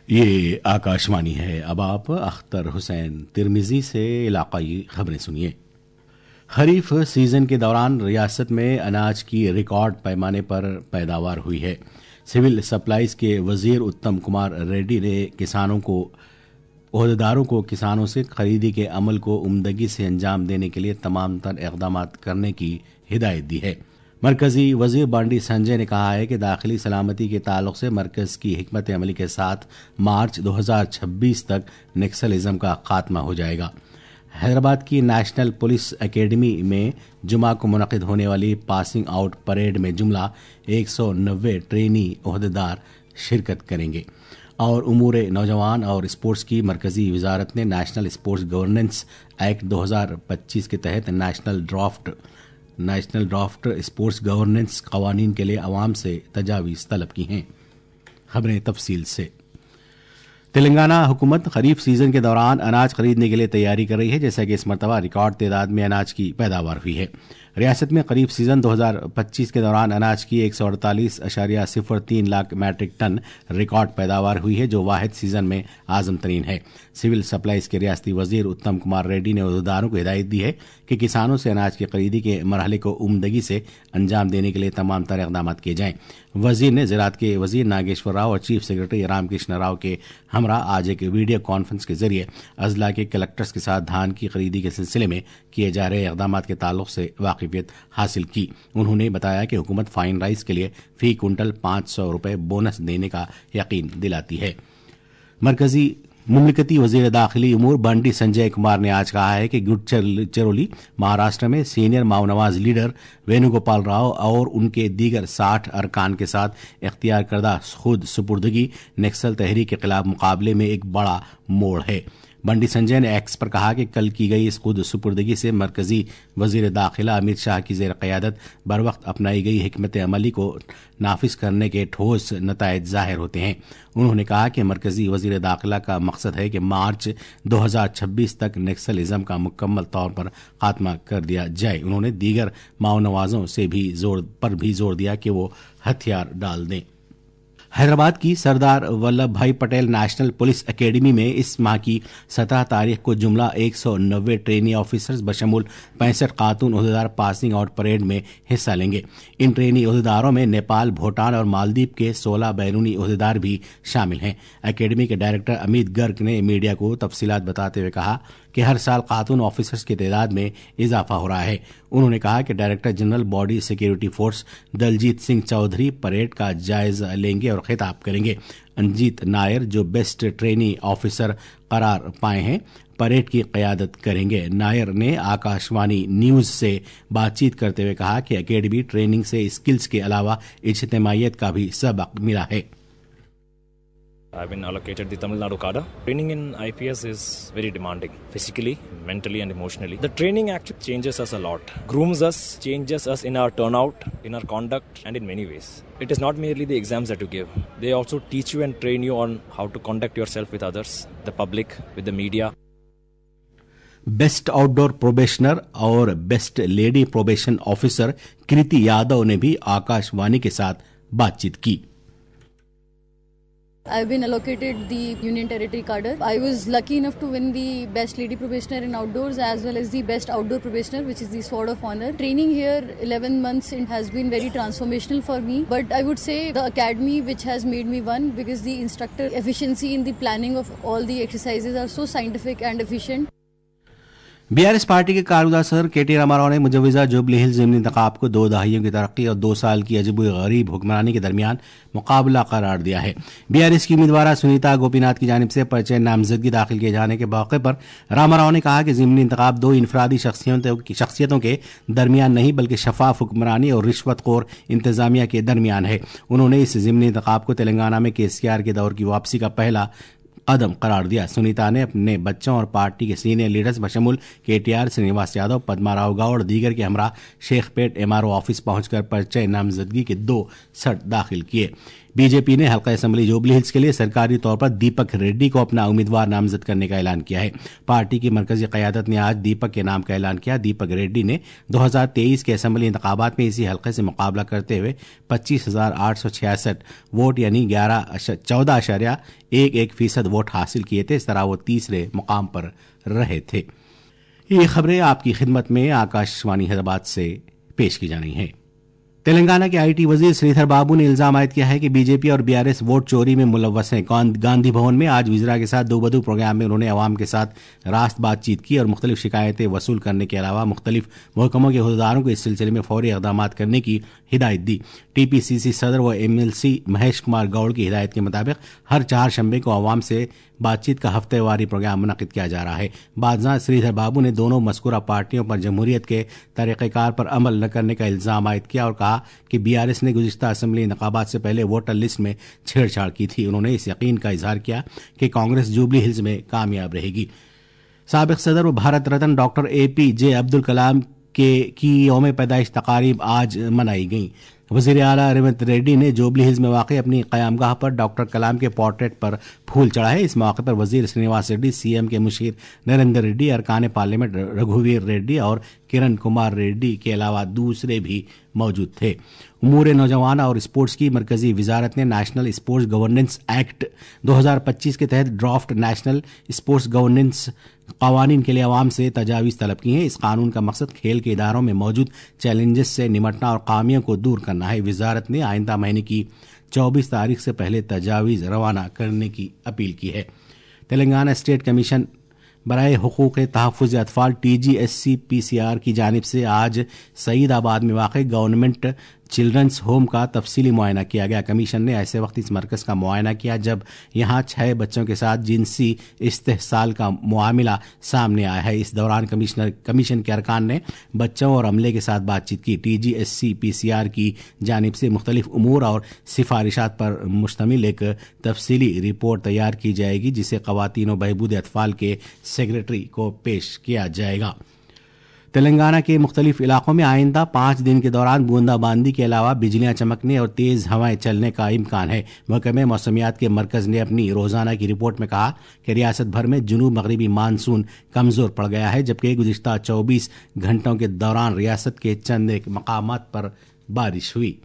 یہ آکاشوانی ہے. اب آپ اختر حسین ترمذی سے علاقائی خبریں سنیے. خریف سیزن کے دوران ریاست میں اناج کی ریکارڈ پیمانے پر پیداوار ہوئی ہے. سول سپلائز کے وزیر اتم کمار ریڈی نے عہدیداروں کو کسانوں سے خریدی کے عمل کو عمدگی سے انجام دینے کے لیے تمام تر اقدامات کرنے کی ہدایت دی ہے. مرکزی وزیر بانڈی سنجے نے کہا ہے کہ داخلی سلامتی کے تعلق سے مرکز کی حکمت عملی کے ساتھ مارچ 2026 تک نکسلزم کا خاتمہ ہو جائے گا. حیدرآباد کی نیشنل پولیس اکیڈمی میں جمعہ کو منعقد ہونے والی پاسنگ آؤٹ پریڈ میں جملہ 190 ٹرینی عہدیدار شرکت کریں گے. اور امور نوجوان اور اسپورٹس کی مرکزی وزارت نے نیشنل اسپورٹس گورننس ایکٹ 2025 کے تحت نیشنل ڈرافٹ اسپورٹس گورننس قوانین کے لیے عوام سے تجاویز طلب کی ہیں. خبریں تفصیل سے. تلنگانہ حکومت خریف سیزن کے دوران اناج خریدنے کے لیے تیاری کر رہی ہے، جیسا کہ اس مرتبہ ریکارڈ تعداد میں اناج کی پیداوار ہوئی ہے. ریاست میں خریف سیزن 2025 کے دوران اناج کی 148.03 لاکھ میٹرک ٹن ریکارڈ پیداوار ہوئی ہے، جو واحد سیزن میں اعظم ترین ہے. سول سپلائز کے ریاستی وزیر اتم کمار ریڈی نے عہدیداروں کو ہدایت دی ہے کہ کسانوں سے اناج کی خریدی کے مرحلے کو عمدگی سے انجام دینے کے لیے تمام تر اقدامات کیے جائیں. وزیر نے زراعت کے وزیر ناگیشور راؤ اور چیف سیکرٹری رام کرشن راؤ کے ہمراہ آج ایک ویڈیو کانفرنس کے ذریعے اضلاع کے کلکٹرز کے ساتھ دھان کی خریدی کے سلسلے میں کیے جا رہے اقدامات کے تعلق سے واقفیت حاصل کی. انہوں نے بتایا کہ حکومت فائن رائس کے لیے فی کنٹل 500 روپے بونس دینے کا یقین دلاتی ہے. مملکتی وزیر داخلی امور بانڈی سنجے کمار نے آج کہا ہے کہ گڈچرولی مہاراشٹر میں سینئر ماؤ نواز لیڈر وینو گوپال راؤ اور ان کے دیگر 60 ارکان کے ساتھ اختیار کردہ خود سپردگی نکسل تحریک کے خلاف مقابلے میں ایک بڑا موڑ ہے. بنڈی سنجے نے ایکس پر کہا کہ کل کی گئی اس خود سپردگی سے مرکزی وزیر داخلہ امت شاہ کی زیر قیادت بروقت اپنائی گئی حکمت عملی کو نافذ کرنے کے ٹھوس نتائج ظاہر ہوتے ہیں. انہوں نے کہا کہ مرکزی وزیر داخلہ کا مقصد ہے کہ مارچ 2026 تک نکسلزم کا مکمل طور پر خاتمہ کر دیا جائے. انہوں نے دیگر ماؤ نوازوں سے بھی زور دیا کہ وہ ہتھیار ڈال دیں. حیدرآباد کی سردار ولبھ بھائی پٹیل نیشنل پولیس اکیڈمی میں اس ماہ کی 17 تاریخ کو جملہ 190 ٹرینی آفیسرز بشمول 65 خاتون عہدیدار پاسنگ آؤٹ پریڈ میں حصہ لیں گے. ان ٹرینی عہدیداروں میں نیپال، بھوٹان اور مالدیپ کے 16 بیرونی عہدیدار بھی شامل ہیں. اکیڈمی کے ڈائریکٹر امیت گرگ نے میڈیا کو تفصیلات بتاتے ہوئے کہا کہ ہر سال خاتون آفیسرز کی تعداد میں اضافہ ہو رہا ہے. انہوں نے کہا کہ director general border security force Daljeet Singh Chaudhary parade کا جائزہ لیں گے اور خطاب کریں گے. انجیت نائر جو بیسٹ ٹرینی آفیسر قرار پائے ہیں پریڈ کی قیادت کریں گے. نائر نے آکاشوانی نیوز سے بات چیت کرتے ہوئے کہا کہ اکیڈمی ٹریننگ سے اسکلز کے علاوہ اجتماعیت کا بھی سبق ملا ہے. I've been allocated the Tamil Nadu cadre. Training in IPS is very demanding, physically, mentally and emotionally. The training actually changes us a lot, grooms us, changes us in our turnout, in our conduct and in many ways. It is not merely the exams that you give. They also teach you and train you on how to conduct yourself with others, the public, with the media. Best out door probationer اور best lady probation officer کرتی یادو نے بھی آکاشوانی کے ساتھ بات چیت کی. I've been allocated the Union Territory cadre. I was lucky enough to win the best lady probationer in outdoors as well as the best outdoor probationer, which is the Sword of Honor. Training here 11 months it has been very transformational for me, but I would say the academy which has made me one, because the instructor efficiency in the planning of all the exercises are so scientific and efficient. BRS party کے کارگزار صدر KT Rama Rao نے مجوزہ jubilee Hills ضمنی انتخاب کو 2 دہائیوں کی ترقی اور 2 سال کی عجیب و غریب حکمرانی کے درمیان مقابلہ قرار دیا ہے. BRS کی امیدوارہ سنیتا گوپی ناتھ کی جانب سے پرچہ نامزدگی داخل کیے جانے کے موقع پر راما راؤ نے کہا کہ ضمنی انتخاب 2 انفرادی شخصیتوں کے درمیان نہیں بلکہ شفاف حکمرانی اور رشوت خور انتظامیہ کے درمیان ہے. انہوں نے اس ضمنی انتخاب کو تلنگانہ میں KCR کے دور کی واپسی کا پہلا قدم قرار دیا. سنیتا نے اپنے بچوں اور پارٹی کے سینئر لیڈرز بشمول KTR سرینواس یادو، پدما راؤ گاؤ اور دیگر کے ہمراہ شیخ پیٹ MRO آفس پہنچ کر پرچہ نامزدگی کے 2 سٹ داخل کیے. بی جے پی نے حلقہ اسمبلی جوبلی ہلز کے لیے سرکاری طور پر دیپک ریڈی کو اپنا امیدوار نامزد کرنے کا اعلان کیا ہے. پارٹی کی مرکزی قیادت نے آج دیپک کے نام کا اعلان کیا. دیپک ریڈی نے 2023 کے اسمبلی انتخابات میں اسی حلقے سے مقابلہ کرتے ہوئے 25,866 ووٹ یعنی 14.11% ووٹ حاصل کیے تھے. اس طرح وہ تیسرے مقام پر رہے تھے. یہ خبریں آپ کی خدمت میں آکاش وانی حیدرآباد سے پیش کی جا رہی ہیں. تلنگانہ کے آئی ٹی وزیر سریدھر بابو نے الزام عائد کیا ہے کہ بی جے پی اور بی آر ایس ووٹ چوری میں ملوث ہیں. گاندھی بھون میں آج وزراء کے ساتھ دو بدو پروگرام میں انہوں نے عوام کے ساتھ راست بات چیت کی اور مختلف شکایتیں وصول کرنے کے علاوہ مختلف محکموں کے عہدیداروں کو اس سلسلے میں فوری اقدامات کرنے کی ہدایت دی. ٹی پی سی سی صدر و M L C Mahesh Kumar Goud کی ہدایت کے مطابق ہر 4 شنبے کو عوام سے بات چیت کا ہفتہ واری پروگرام منعقد کیا جا رہا ہے. بادشاہ سریدھر بابو نے دونوں مذکورہ پارٹیوں پر جمہوریت کے طریقہ کار پر عمل نہ کرنے کا الزام عائد کیا اور کہا کہ بی آر ایس نے گزشتہ اسمبلی انتخابات سے پہلے ووٹر لسٹ میں چھیڑ چھاڑ کی تھی. انہوں نے اس یقین کا اظہار کیا کہ کانگریس جوبلی ہلز میں کامیاب رہے گی. سابق صدر و Bharat Ratna doctor A P J Abdul Kalam کی یوم پیدائش تقاریب آج منائی گئیں. وزیر اعلیٰ ریونت ریڈی نے جوبلی ہلز میں واقع اپنی قیامگاہ پر ڈاکٹر کلام کے پورٹریٹ پر پھول چڑھائے. اس موقع پر وزیر سرینواس ریڈی، سی ایم کے مشیر نریندر ریڈی، ارکان پارلیمنٹ رگھویر ریڈی اور کرن کمار ریڈی کے علاوہ دوسرے بھی موجود تھے. امور نوجوان اور اسپورٹس کی مرکزی وزارت نے نیشنل اسپورٹس گورننس ایکٹ 2025 کے تحت ڈرافٹ نیشنل اسپورٹس گورننس قوانین کے لیے عوام سے تجاویز طلب کی ہیں. اس قانون کا مقصد کھیل کے اداروں میں موجود چیلنجز سے نمٹنا اور خامیوں کو دور کرنا ہے. وزارت نے آئندہ مہینے کی 24 تاریخ سے پہلے تجاویز روانہ کرنے کی اپیل کی ہے. تلنگانہ اسٹیٹ کمیشن برائے حقوق تحفظ اطفال T G S C P C R کی جانب سے آج سعید آباد میں واقع گورنمنٹ چلڈرنس ہوم کا تفصیلی معائنہ کیا گیا. کمیشن نے ایسے وقت اس مرکز کا معائنہ کیا جب یہاں 6 بچوں کے ساتھ جنسی استحصال کا معاملہ سامنے آیا ہے. اس دوران کمیشن کے ارکان نے بچوں اور عملے کے ساتھ بات چیت کی. T G S C P C R کی جانب سے مختلف امور اور سفارشات پر مشتمل ایک تفصیلی رپورٹ تیار کی جائے گی جسے خواتین و بہبود اطفال کے سیکریٹری کو پیش کیا جائے گا. تلنگانہ کے مختلف علاقوں میں آئندہ 5 دن کے دوران بوندا باندی کے علاوہ بجلیاں چمکنے اور تیز ہوائیں چلنے کا امکان ہے. محکمہ موسمیات کے مرکز نے اپنی روزانہ کی رپورٹ میں کہا کہ ریاست بھر میں جنوب مغربی مانسون کمزور پڑ گیا ہے جبکہ گزشتہ 24 گھنٹوں کے دوران ریاست کے چند ایک مقامات پر بارش ہوئی.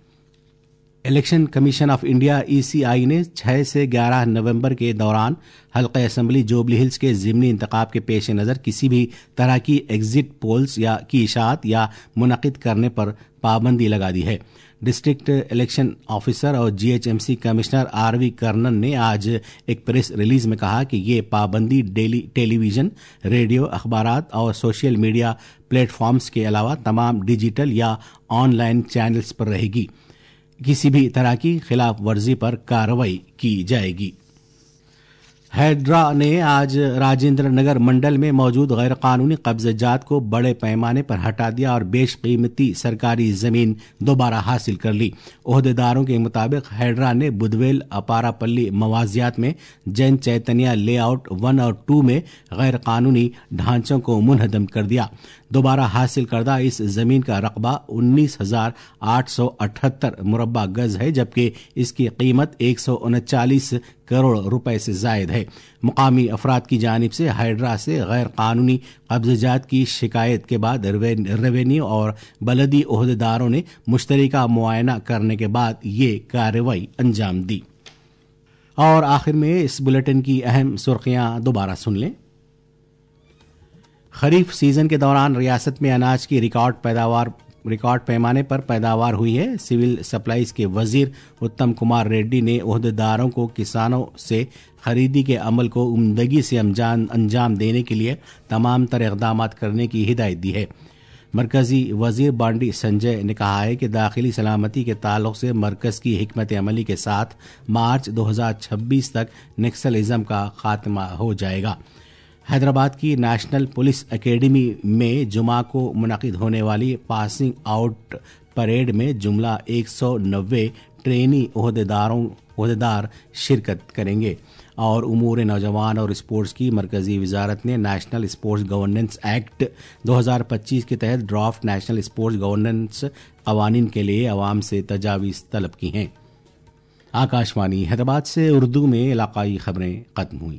Election commission of India E C I نے 6 سے 11 نومبر کے دوران حلقہ اسمبلی جوبلی ہلز کے ضمنی انتخاب کے پیش نظر کسی بھی طرح کی ایگزٹ پولز کی اشاعت یا منعقد کرنے پر پابندی لگا دی ہے. ڈسٹرکٹ الیکشن آفیسر اور G H M C commissioner R V Karnan نے آج ایک پریس ریلیز میں کہا کہ یہ پابندی ٹیلی ویژن، ریڈیو، اخبارات اور سوشل میڈیا پلیٹ فارمز کے علاوہ تمام ڈیجیٹل یا آن لائن چینلز پر رہے گی. کسی بھی طرح کی خلاف ورزی پر کارروائی کی جائے گی. ہیڈرا نے آج راجندر نگر منڈل میں موجود غیر قانونی قبضہ جات کو بڑے پیمانے پر ہٹا دیا اور بیش قیمتی سرکاری زمین دوبارہ حاصل کر لی. عہدیداروں کے مطابق ہیڈرا نے بدویل اپارا پلی موازیات میں جین چیتنیا لے آؤٹ 1 اور 2 میں غیر قانونی ڈھانچوں کو منہدم کر دیا. دوبارہ حاصل کردہ اس زمین کا رقبہ 19,878 مربع گز ہے جبکہ اس کی قیمت 139 کروڑ روپے سے زائد ہے. مقامی افراد کی جانب سے ہائیڈرا سے غیر قانونی قبضہ جات کی شکایت کے بعد ریونیو اور بلدی عہدیداروں نے مشترکہ معائنہ کرنے کے بعد یہ کارروائی انجام دی. اور آخر میں اس بلیٹن کی اہم سرخیاں دوبارہ سن لیں. خریف سیزن کے دوران ریاست میں اناج کی ریکارڈ پیمانے پر پیداوار ہوئی ہے. سول سپلائز کے وزیر اتم کمار ریڈی نے عہدیداروں کو کسانوں سے خریدی کے عمل کو عمدگی سے انجام دینے کے لیے تمام تر اقدامات کرنے کی ہدایت دی ہے. مرکزی وزیر بانڈی سنجے نے کہا ہے کہ داخلی سلامتی کے تعلق سے مرکز کی حکمت عملی کے ساتھ مارچ 2026 تک نکسلزم کا خاتمہ ہو جائے گا. حیدرآباد کی نیشنل پولیس اکیڈمی میں جمعہ کو منعقد ہونے والی پاسنگ آؤٹ پریڈ میں جملہ 190 ٹرینی عہدیدار شرکت کریں گے. اور امور نوجوان اور اسپورٹس کی مرکزی وزارت نے نیشنل اسپورٹس گورننس ایکٹ 2025 کے تحت ڈرافٹ نیشنل اسپورٹس گورننس قوانین کے لیے عوام سے تجاویز طلب کی ہیں. آکاشوانی حیدرآباد سے اردو میں علاقائی خبریں ختم ہوئیں.